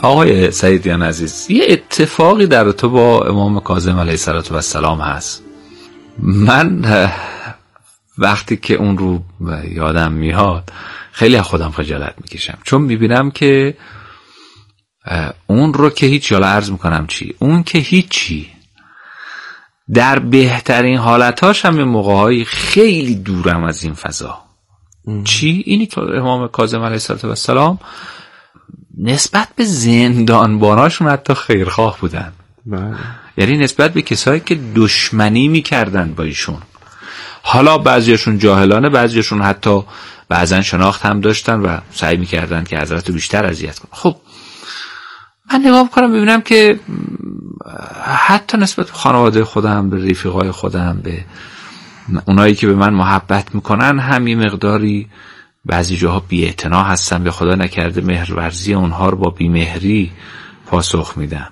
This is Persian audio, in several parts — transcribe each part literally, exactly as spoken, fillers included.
آقای سعیدیان عزیز، یه اتفاقی در تو با امام کاظم علیه السلام هست. من وقتی که اون رو یادم میاد خیلی از خودم خجالت میکشم، چون میبینم که اون رو که هیچ، یالا عرض میکنم چی، اون که هیچی، در بهترین حالتاش هم موقعهایی خیلی دورم از این فضا. ام. چی؟ اینی که امام کاظم علیه السلام نسبت به زندانباناشون حتی خیرخواه بودن. بله. یعنی نسبت به کسایی که دشمنی میکردن با ایشون، حالا بعضیشون جاهلانه، بعضیشون حتی بعضن شناخت هم داشتن و سعی میکردن که حضرت رو بیشتر اذیت کنن. خب من نگاه میکنم ببینم که حتی نسبت به خانواده خودم، به رفیقای خودم، به اونایی که به من محبت میکنن هم یه مقداری بعضی جاها بی‌اعتنا هستم، به خدا نکرده مهرورزی اونها رو با بی‌مهری پاسخ میدم.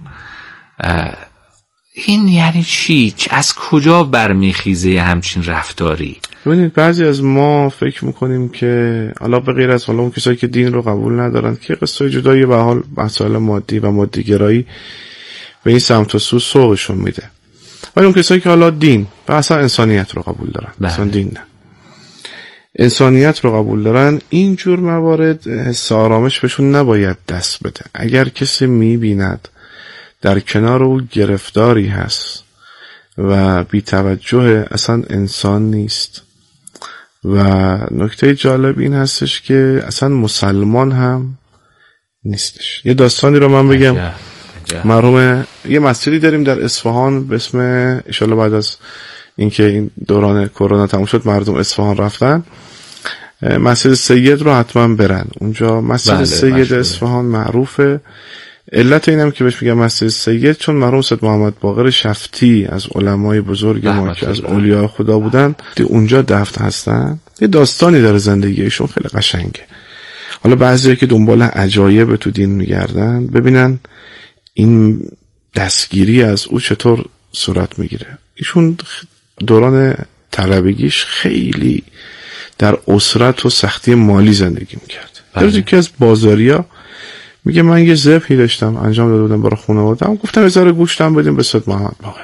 این یعنی چی؟ از کجا برمیخیزه همچین رفتاری؟ ببینید بعضی از ما فکر میکنیم که حالا به غیر از حالا اون کسایی که دین رو قبول ندارن که قصه جدایی به حال مسائل مادی و مادیگرایی به این سمت و سو سوقشون میده، ولی اون کسایی که حالا دین و اصلا انسانیت رو قبول دارن، اصلا دین نه، انسانیت رو قبول دارن، این جور موارد حس آرامش بهشون نباید دست بده. اگر کسی میبیند در کنار او گرفتاری هست و بی توجه، اصلا انسان نیست. و نکته جالب این هستش که اصلا مسلمان هم نیستش. یه داستانی رو من بگم. مرحوم یه مسجدی داریم در اصفهان به اسم، انشالله بعد از اینکه این دوران کرونا تموم شد مردم اصفهان رفتن، مسجد سید رو حتما برن. اونجا مسجد بله، سید مشهوره. اصفهان معروفه. علت اینم که بهش میگم مسجد سید چون مرحوم سید محمد باقر شفتی از علمای بزرگ ما که از اولیاء خدا بودن اونجا دفن هستن. یه داستانی داره زندگیشون خیلی قشنگه. حالا بعضیا که دنبال عجایب تو دین میگردن ببینن این دستگیری از او چطور صورت میگیره. ایشون دوران طلبگیش خیلی در اسرت و سختی مالی زندگی میکرد. در یکی از بازاریا میگه من یه ذبحی داشتم انجام داده بودم برای خانواده‌ام، گفتم یه ذره گوشتم بدیم به سید محمد باقر.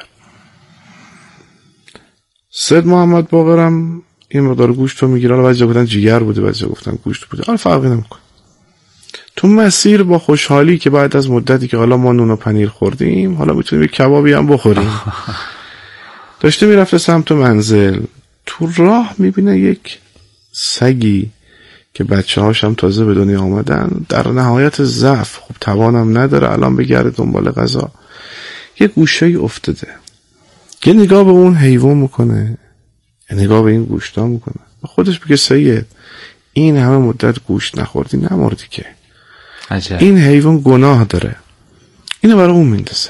سید محمد باقرم این مقدار گوشت رو میگیره، بعضی گفتن جگر بوده، بعضی گفتن گوشت بوده، حالا فرقی نمیکنه. تو مسیر با خوشحالی که بعد از مدتی که حالا ما نون و پنیر خوردیم حالا میتونیم یه کبابی هم بخوریم، داشته میرفته سمت منزل. تو راه میبینه یک سگی که بچه هاش هم تازه به دنیا آمدن، در نهایت ضعف، خب توانم نداره الان بگرده دنبال غذا، یه گوشه ای افتاده، یه نگاه به اون حیوان میکنه، یه نگاه به این گوشتا میکنه، خودش بگه سید این همه مدت گوشت نخوردی نمردی که عجب. این حیوان گناه داره، اینو برای اون میندازه.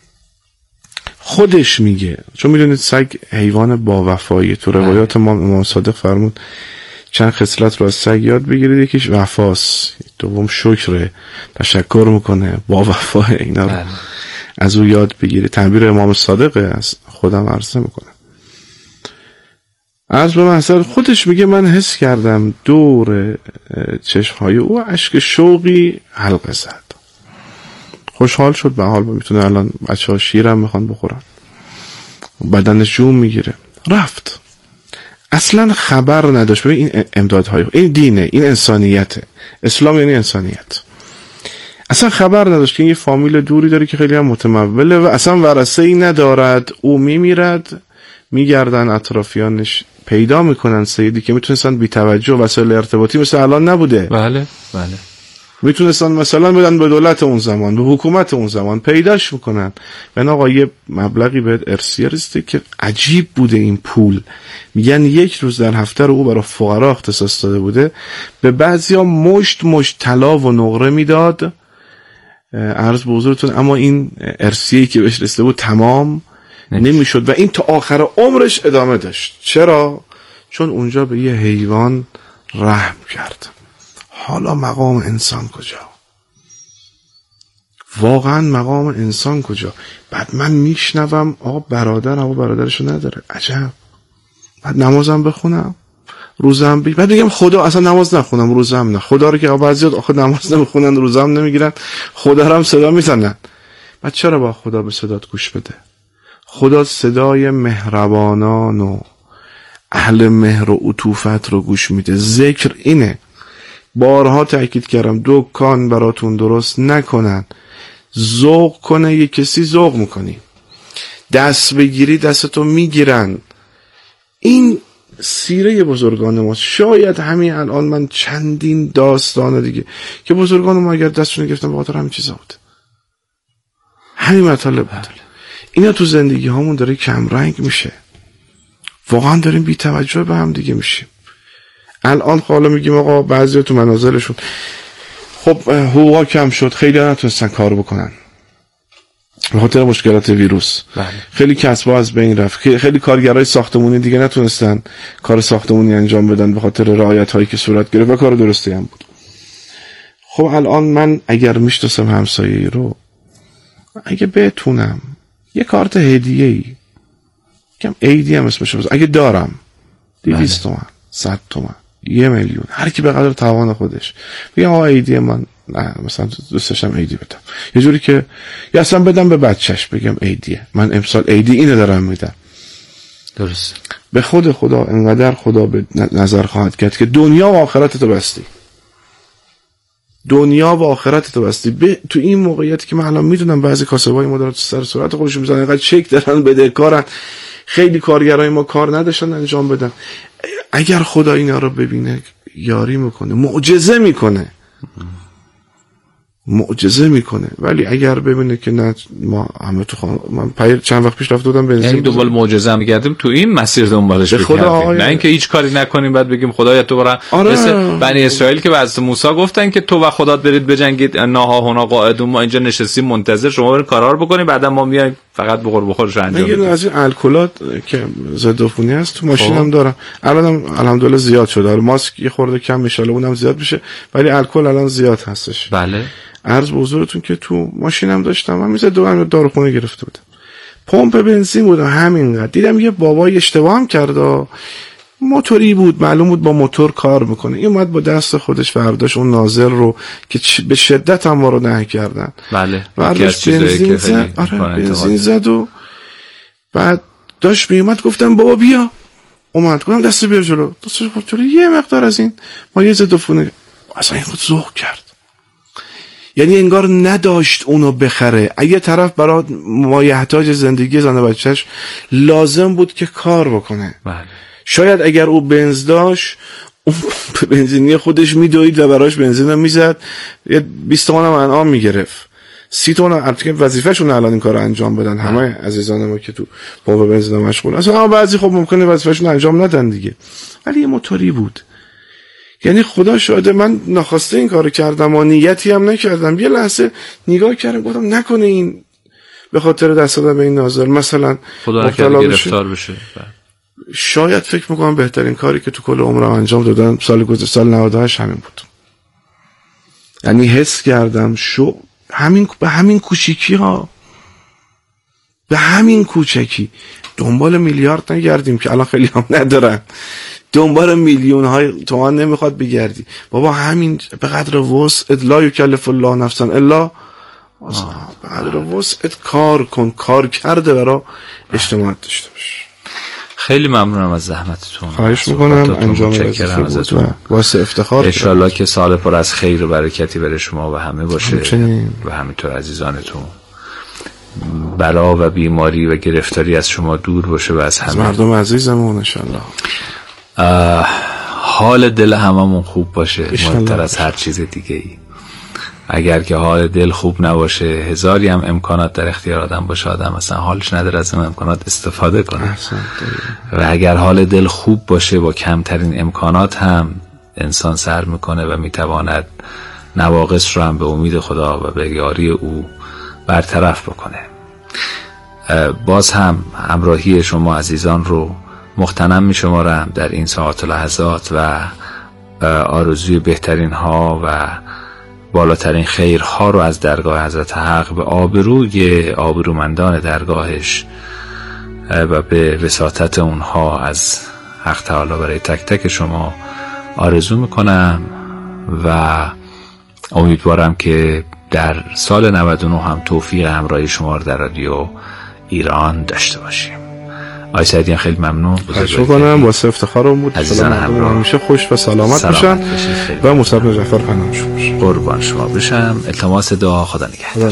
خودش میگه، چون میدونید سگ حیوان با وفایی، تو روایات ما امام صادق فرمود چند خصلت رو از سگ یاد بگیرید، یکیش وفاست، دوم شکره، تشکر میکنه، با وفا، اینا رو از او یاد بگیرید. تعبیر امام صادقه، از خودم عرض میکنم. از به محضر خودش میگه من حس کردم دور چشمهای او اشک شوقی حلقه زد. خوشحال شد، به حال میتونه الان بچه ها شیرم میخوان بخورن، بدنش جون میگیره، رفت. اصلا خبر نداشت. ببین این امدادهای، این دینه، این انسانیته، اسلام یعنی انسانیت. اصلا خبر نداشت که این یه فامیل دوری داره که خیلی هم متموله و اصلا ورثه ای ندارد. او میمیرد، میگردن اطرافیانش پیدا میکنن سیدی که میتونستن بی توجه و وسایل ارتباطی مثل الان نبوده. بله بله. میتونستن مثلا بدن به دولت اون زمان، به حکومت اون زمان، پیداش میکنن. بنا آقا یه مبلغی بهت ارثیه رسیده که عجیب بوده این پول. میگن یک روز در هفته رو او برای فقرا اختصاص داده بوده. به بعضیا مشت مشت طلا و نقره میداد، عرض به حضورتون، اما این ارثیه‌ای که بهش رسیده بود تمام نمیشد و این تا آخر عمرش ادامه داشت. چرا؟ چون اونجا به یه حیوان رحم کرد. حالا مقام انسان کجا؟ واقعا مقام انسان کجا؟ بعد من میشنوم آقا برادر آقا برادرشو نداره، عجب، بعد نمازم بخونم، روزم بگیرم، بعد بگم خدا اصلا نماز نخونم روزم نه، خدا رو که بعضیات آخه نماز نمیخونن روزم نمیگیرن، خدا رو هم صدا میزنن. بعد چرا با خدا به صدات گوش بده؟ خدا صدای مهربانان و اهل مهر و عطوفت رو گوش میده. ذکر اینه، بارها تأکید کردم، دکان براتون درست نکنن، ذوق کنه یه کسی ذوق میکنی، دست بگیری دستتو میگیرن. این سیره بزرگان ما. شاید همین الان من چندین داستان دیگه که بزرگان ما اگر دستشون گرفتن به خاطر همین چیزا بود، همین مطالب بود. اینا تو زندگی هامون داره کم رنگ میشه، واقعا داریم بی توجه به هم دیگه میشیم. الان حالا میگیم آقا بعضی تو منازلشون خب حقوقا کم شد، خیلی ها نتونستن کار بکنن به خاطر مشکلات ویروس. بله. خیلی کسب‌ها از بین رفت، خیلی کارگرای ساختمونی دیگه نتونستن کار ساختمونی انجام بدن به خاطر رعایت هایی که صورت گرفت و کار درستی هم بود. خب الان من اگر میشناسم همسایه‌ای رو، اگه بتونم یه کارت هدیه‌ای کم ایدی هم اسمش بذارم، اگه دارم دویست تومن، صد تومن، یه میلیون، هر کی به قدر توان خودش، بگم آقا ایدی من نه مثلا دوست داشتم ایدی بدم، یه جوری که یا اصلا بدم به بچهش بگم ایدیه، من امسال ایدی اینو دارم میدم. درست. به خود خدا انقدر خدا به نظر خواهد کرد که دنیا و آخرتتو بستی، دنیا و آخرتتو بستی. به تو این موقعیتی که من الان میدونم بعضی کاسبای ما دارن تو سر صورت خودشون میزنن، اینقدر چک دارن بدهکارن، خیلی کارگرای ما کار نداشتن انجام بدن. اگر خدا اینا رو ببینه یاری میکنه، معجزه میکنه، معجزه میکنه. ولی اگر ببینه که نه ما همه تو خانه، من پیر چند وقت پیش رفته بودم بنزین، یعنی دنبال معجزه هم میگردیم تو این مسیر دنبالش بگردیم، نه اینکه هیچ کاری نکنیم بعد بگیم خدایا تو برا. آره. مثل بنی اسرائیل که بعد موسی گفتن که تو و خدات برید بجنگید، ناها هنا قاعدون، ما اینجا نشستیم منتظر شما برید کارا رو بکنید، بعدا ما میایم فقط بخور بخورش انجام بدیم. من از این الکلات که ضد عفونی هست تو ماشینم دارم، الانم الحمدلله زیاد شده، ماسک یه خورده کم ان شاءالله اونم زیاد بشه، ولی الکل الان زیاد هستش. بله. عرض به حضورتون که تو ماشینم داشتم، من میز دو داروخونه گرفته بودم، پمپ بنزین بود همینقدر، دیدم یه بابای اشتباه هم کرد، موتوری بود معلوم بود با موتور کار میکنه، این اومد با دست خودش برداشت اون ناظر رو که به شدت هم ما رو نه کردن. بله. برداشت بنزین زد، آره بنزین زد و بعد داشت میومد، گفتم بابا بیا، اومد گفتم دست بیار جلو، دستش گفت جلو یه مقدار از این ما یه ضد عفونی، اصلا این خود ذوق کرد، یعنی انگار نداشت اونو بخره. اگه طرف برای مایحتاج زندگی زن و بچهش لازم بود که کار بکنه، بله. شاید اگر او بنز داشت اون بنزینی خودش میدوید و براش بنزین رو میزد، یه بیست تومن هم انعام میگرفت، سی تومن البته وظیفه‌شون الان این کارو انجام بدن، همه عزیزان ما که تو پمپ بنزین مشغول اصلا بعضی خب ممکنه وظیفه‌شون انجام ندن دیگه، ولی یه موتوری بود. یعنی خدا شاهده من ناخواسته این کارو کردم و نیتی هم نکردم، یه لحظه نگاه کردم گفتم نکنه این به خاطر دست دادن به این ناظر مثلا خدا نکنه گرفتار بشه. شاید فکر میکنم بهترین کاری که تو کل عمرم انجام دادم سال گذشته سال نود و هشت همین بود. یعنی حس کردم شو همین به همین کوچیکی ها، به همین کوچکی، دنبال میلیارد نگردیم که الان خیلی هم ندارن، دنبال میلیون های تومان نمیخواد بگردی بابا، همین به قدر وسعت، لا یکلف الله نفسا الا به قدر وسعت کار کن، کار کرده برای اجتماعات داشته باش. خیلی ممنونم از زحمتتون، خواهش میکنم، انجام متشکرم ازتون، واسه افتخار ان شاءالله که سال پر از خیر و برکتی برای شما و همه باشه همچنین. و همینطور عزیزانتون، بلا و بیماری و گرفتاری از شما دور باشه و از همه از مردم عزیزمون ان شاءالله حال دل هممون خوب باشه، مهمتر از هر چیز دیگه ای. اگر که حال دل خوب نباشه، هزاری هم امکانات در اختیار آدم باشه، آدم مثلا حالش نداره از این امکانات استفاده کنه. و اگر حال دل خوب باشه، با کمترین امکانات هم انسان سر میکنه و میتواند نواقص رو هم به امید خدا و به یاری او برطرف بکنه. باز هم همراهی شما عزیزان رو مغتنم می شمارم در این ساعات و لحظات و آرزوی بهترین ها و بالاترین خیرها رو از درگاه حضرت حق به آبروی آبرومندان درگاهش و به وساطت اونها از حق تعالی برای تک تک شما آرزو میکنم و امیدوارم که در سال نود و نه هم توفیق همراهی شما رو در رادیو ایران داشته باشیم. آقای سعیدیان خیلی ممنون. خواهش می‌کنم، واسه افتخارم بود. عزیزان همراه همیشه خوش و سلامت باشن و مصعب نجفر پناه شما باشن. قربان شما بشم. التماس دعا. خدا نگهدار.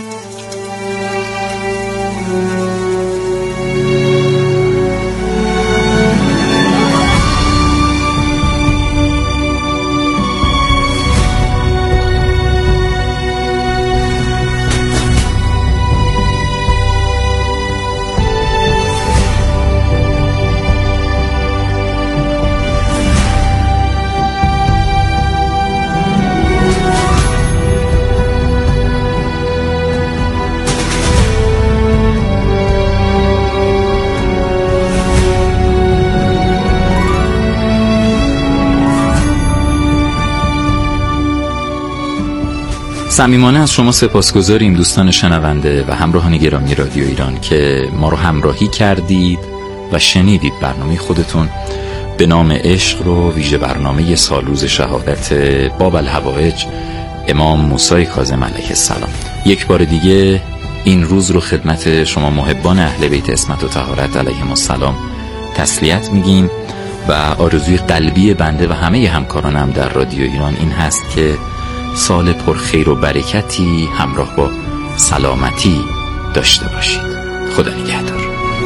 صمیمانه از شما سپاسگزاریم دوستان شنونده و همراهان گرامی رادیو ایران که ما رو همراهی کردید و شنیدید برنامه خودتون به نام عشق رو، ویژه برنامه سالروز شهادت باب الحوائج امام موسی کاظم علیه السلام. یک بار دیگه این روز رو خدمت شما محبان اهل بیت عصمت و طهارت علیهم السلام تسلیت میگیم و آرزوی قلبی بنده و همه همکارانم در رادیو ایران این هست که سال پر خیر و برکتی همراه با سلامتی داشته باشید. خدا نگهدار.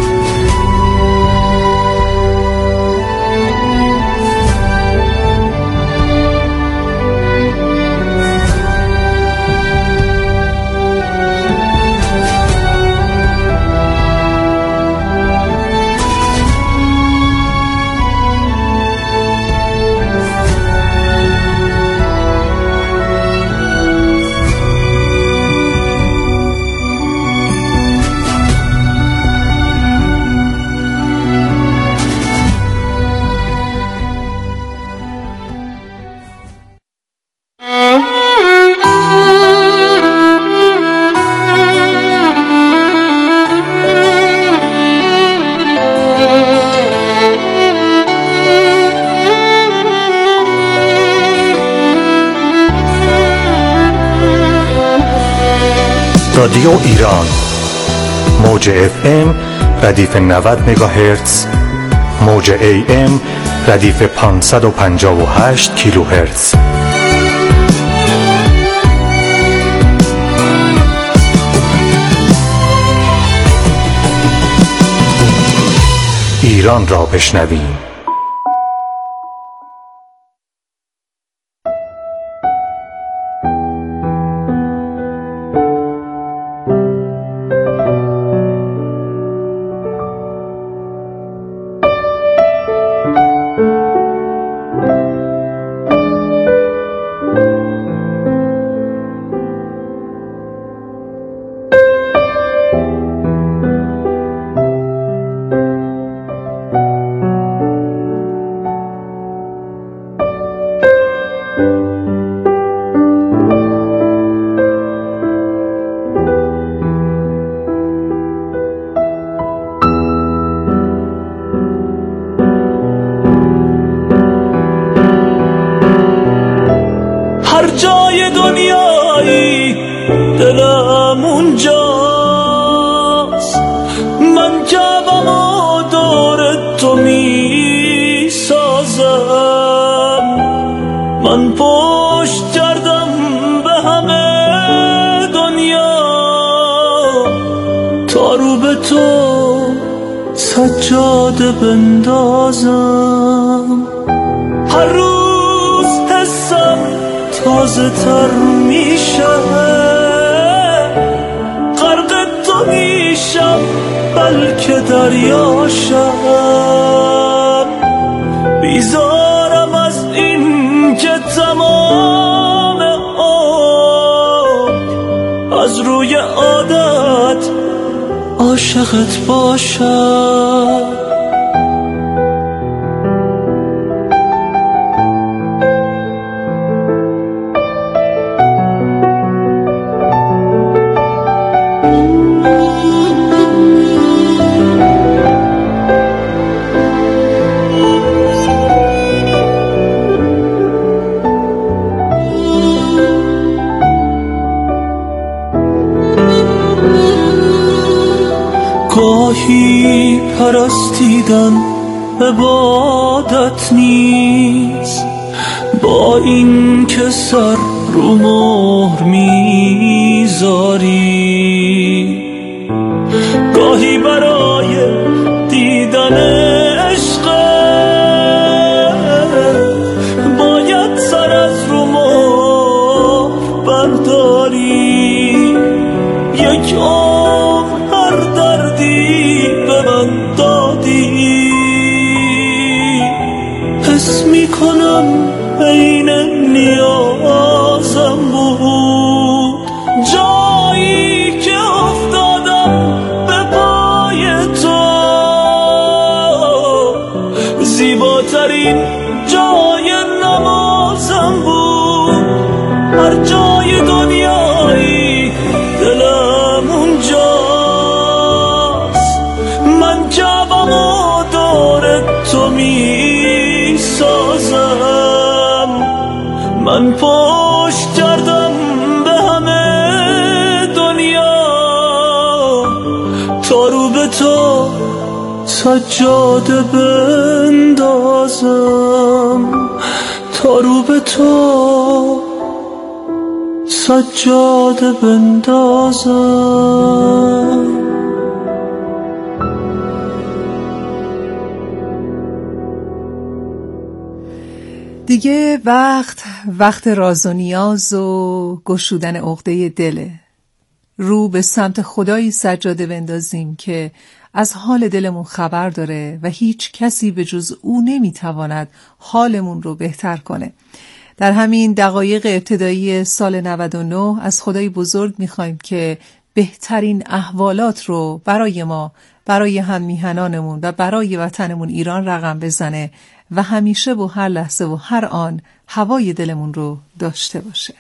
رادیو ایران موج اف ام ردیف نود مگاهرتز، موج ای ام ردیف پانصد و پنجاه و هشت کیلوهرتز. ایران را بشنویم. من پشت کردم به همه دنیا تا رو به تو سجاده بندازم. هر روز حسم تازه تر میشه، غرق تو میشم بلکه دریاشم. بیزارم از این که تمام عمر از روی عادت عاشقت باشم. دزدیدن عبادت نیست، با این که سر رو مهر میذاری. گاهی برای دیدن عشق باید سر از رو مهر برداری. یک عمر هر دردی به من دادی، حس میکنم عین نیازم بود. جایی که افتادم به پای تو، زیباترین جای نمازم بود. هر جای دنیایی دلم اونجاست. من جوام و دور تو می سازم. من پشت کردم به همه دنیا تا رو به تو سجاده بندازم. تا رو به تو سجاده بندازم. دیگه وقت وقت راز و نیاز و گشودن عقده دله. رو به سمت خدایی سجاده بندازیم که از حال دلمون خبر داره و هیچ کسی به جز او نمیتواند حالمون رو بهتر کنه. در همین دقایق ابتدایی سال نود و نه از خدای بزرگ میخوایم که بهترین احوالات رو برای ما، برای هم میهنانمون و برای وطنمون ایران رقم بزنه و همیشه و هر لحظه و هر آن هوای دلمون رو داشته باشه.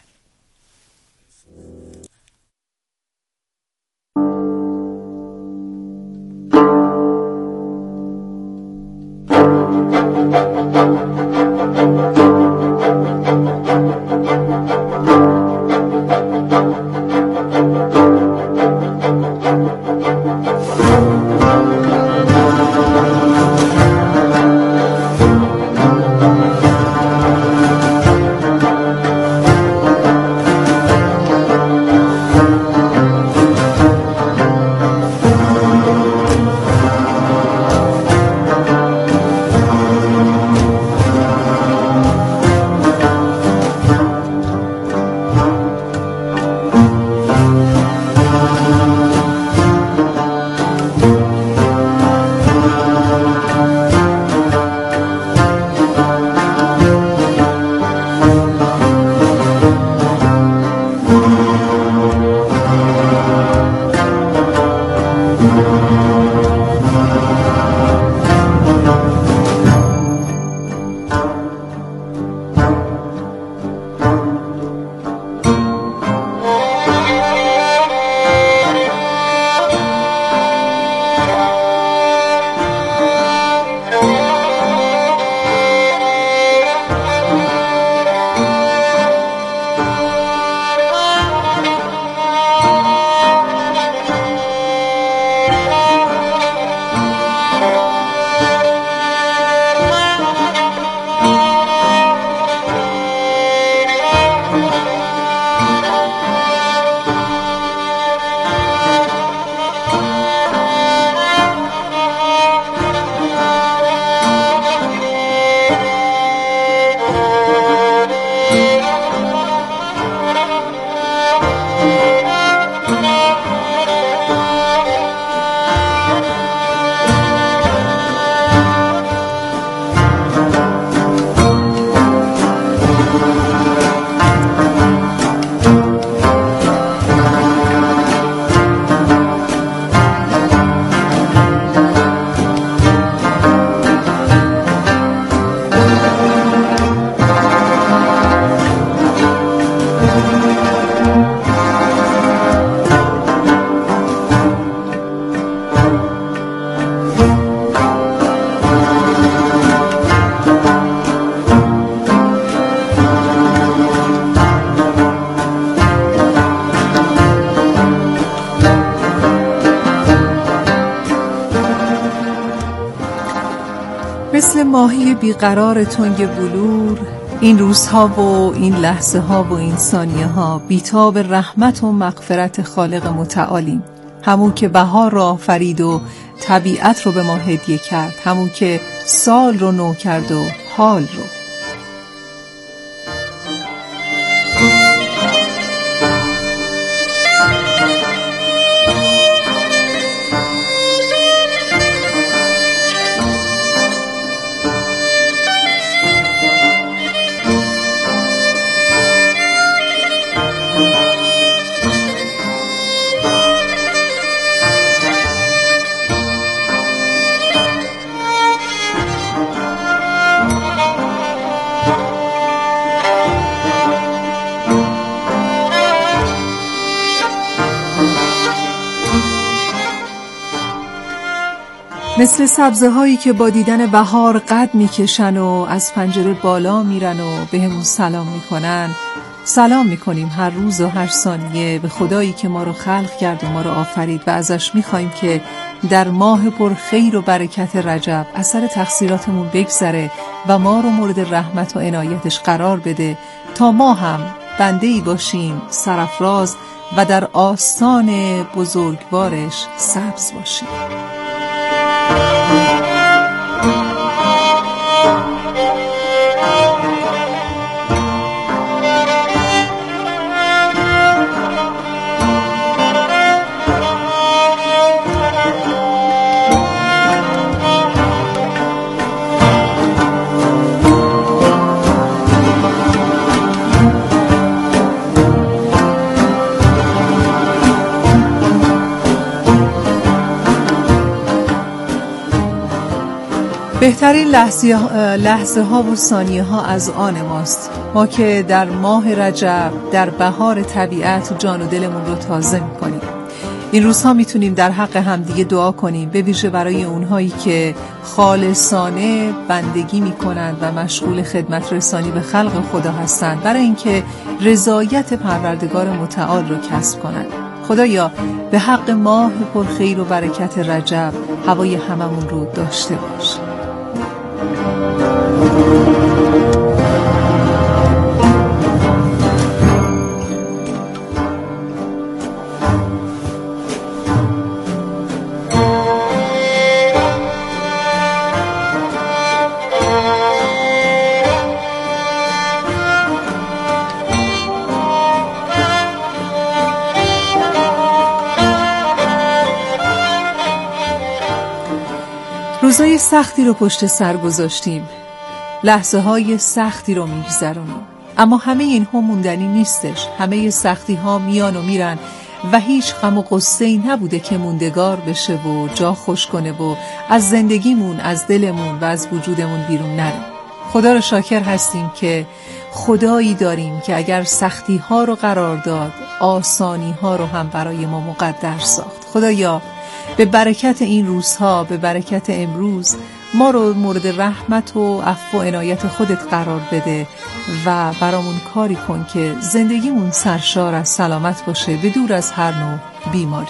مثل ماهی بیقرار تنگ بلور، این روزها و این لحظه ها و این ثانیه ها بیتاب رحمت و مغفرت خالق متعالیم. همون که بهار را آفرید و طبیعت رو به ما هدیه کرد، همون که سال رو نو کرد و حال رو. مثل سبزه هایی که با دیدن بهار قد میکشن و از پنجره بالا میرن و به همون سلام میکنن، سلام میکنیم هر روز و هر ثانیه به خدایی که ما رو خلق کرد و ما رو آفرید و ازش میخوایم که در ماه پر خیر و برکت رجب اثر تقصیراتمون بگذره و ما رو مورد رحمت و عنایتش قرار بده تا ما هم بنده‌ای باشیم سرافراز و در آستان بزرگوارش سبز باشیم. بهترین لحظه, لحظه ها و ثانیه ها از آن ماست. ما که در ماه رجب در بهار طبیعت جان و دلمون رو تازه میکنیم. این روزها میتونیم در حق همدیگه دعا کنیم، به ویژه برای اونهایی که خالصانه بندگی میکنند و مشغول خدمت رسانی به خلق خدا هستند، برای اینکه رضایت پروردگار متعال رو کسب کنند. خدایا به حق ماه پر خیر و برکت رجب هوای هممون رو داشته باش. روزای سختی رو پشت سر گذاشتیم، لحظه های سختی رو میگذرونیم، اما همه اینها موندنی نیستش. همه سختی ها میان و میرن و هیچ غم و غصه‌ای نبوده که موندگار بشه و جا خوش کنه و از زندگیمون، از دلمون و از وجودمون بیرون نره. خدا رو شاکر هستیم که خدایی داریم که اگر سختی ها رو قرار داد، آسانی ها رو هم برای ما مقدر ساخت. خدایا به برکت این روزها، به برکت امروز ما رو مورد رحمت و عفو و عنایت خودت قرار بده و برامون کاری کن که زندگیمون سرشار از سلامت باشه، به دور از هر نوع بیماری.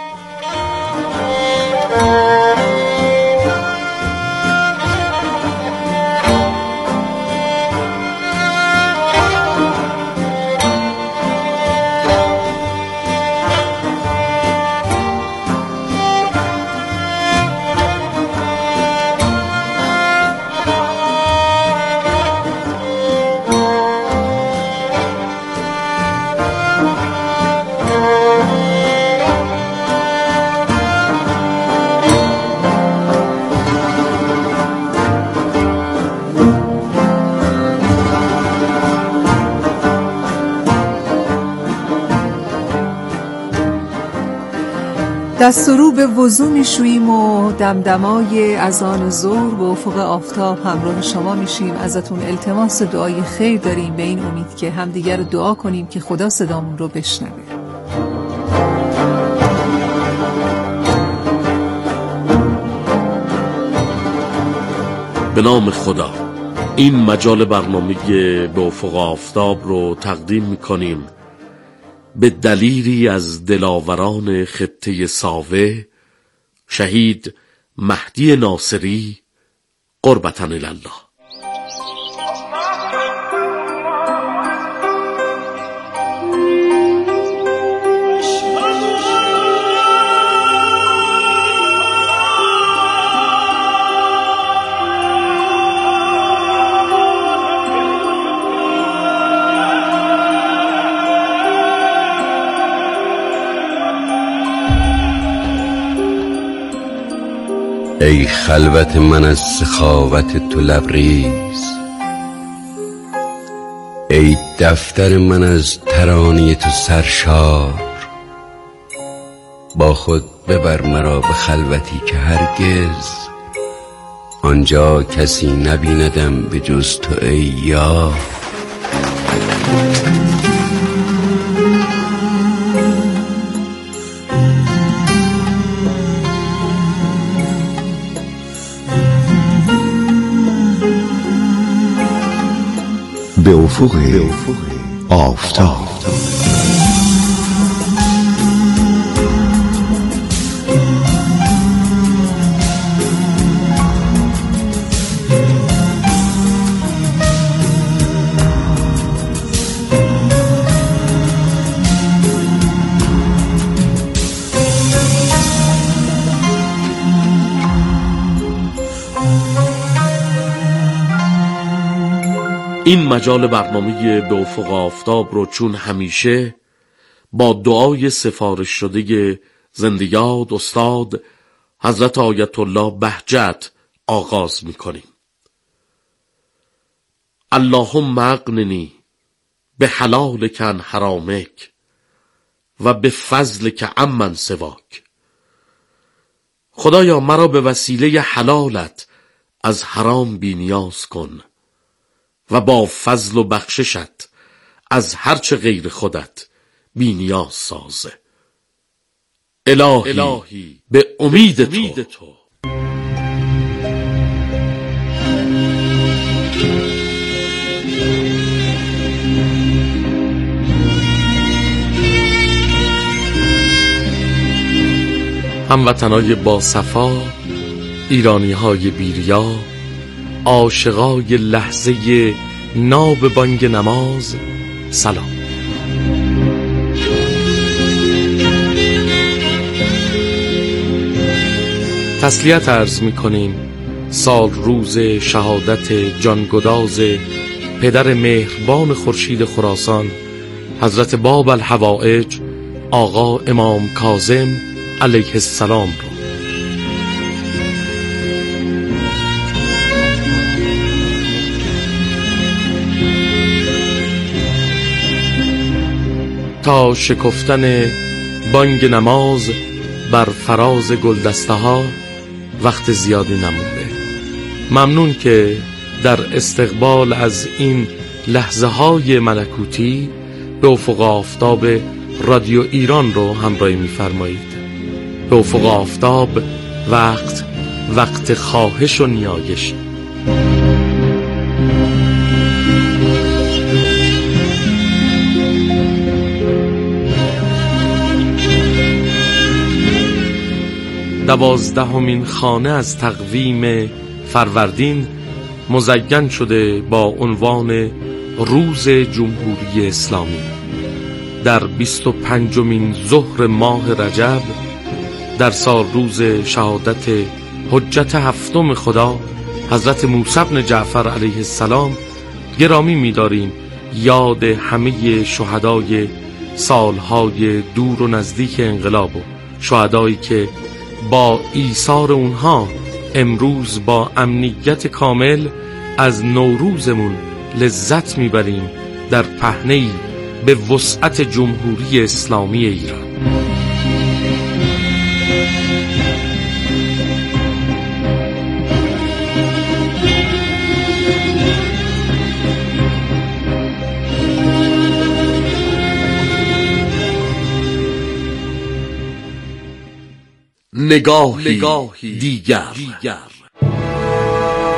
دست و رو به وضو میشوییم و دمدمای اذان ظهر به افق آفتاب همراه شما میشیم. ازتون التماس دعای خیر داریم، به این امید که همدیگر رو دعا کنیم که خدا صدامون رو بشنوه. به نام خدا. این مجال برنامه به افق آفتاب رو تقدیم میکنیم به دلیری از دلاوران خطه ساوه، شهید مهدی ناصری قربة الی الله. ای خلوت من از سخاوت تو لبریز، ای دفتر من از ترانه تو سرشار، با خود ببر مرا به خلوتی که هرگز آنجا کسی نبیندم به جز تو ای یار. به افق آفتاب. این مجال برنامه به افق آفتاب رو چون همیشه با دعای سفارش شده زنده یاد استاد حضرت آیت الله بهجت آغاز میکنیم. اللهم اغننی به حلالک عن حرامک و به فضلک عمن سواک. خدایا مرا به وسیله حلالت از حرام بی نیاز کن و با فضل و بخششت از هرچه غیر خودت بی نیاز ساز. الهی, الهی به امید تو, امید تو. هموطنای با صفا، ایرانی های بیریا، عاشقای لحظه ناب بانگ نماز، سلام. تسلیت عرض می کنیم سال روز شهادت جانگداز پدر مهربان خورشید خراسان حضرت باب الحوائج آقا امام کاظم علیه السلام رو. تا شکفتن بانگ نماز بر فراز گلدسته ها وقت زیادی نمونده. ممنون که در استقبال از این لحظه های ملکوتی به افق آفتاب رادیو ایران رو همراهی می‌فرمایید. به افق آفتاب وقت وقت خواهش و نیایش. دوازدهمین خانه از تقویم فروردین مزین شده با عنوان روز جمهوری اسلامی. در بیست و پنجمین ظهر ماه رجب در سال روز شهادت حجت هفتم خدا حضرت موسی بن جعفر علیه السلام گرامی می‌داریم یاد همه شهدای سالهای دور و نزدیک انقلاب و شهدایی که با ایثار اونها امروز با امنیت کامل از نوروزمون لذت میبریم در پهنه‌ای به وسعت جمهوری اسلامی ایران. نگاهی, نگاهی دیگر, دیگر.